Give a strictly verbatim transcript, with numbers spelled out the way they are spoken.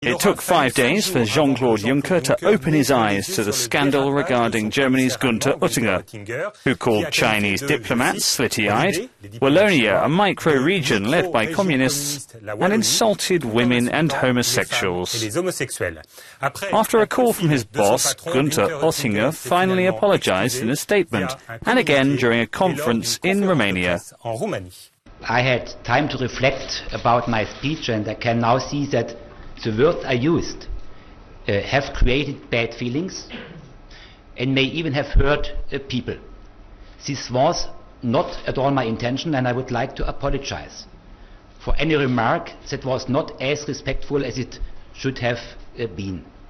It took five days for Jean-Claude Juncker to open his eyes to the scandal regarding Germany's Günther Oettinger, who called Chinese diplomats slitty-eyed, Wallonia a micro-region led by communists, and insulted women and homosexuals. After a call from his boss, Günther Oettinger finally apologized in a statement, and again during a conference in Romania. I had time to reflect about my speech, and I can now see that the words I used uh, have created bad feelings and may even have hurt uh, people. This was not at all my intention, and I would like to apologize for any remark that was not as respectful as it should have uh, been.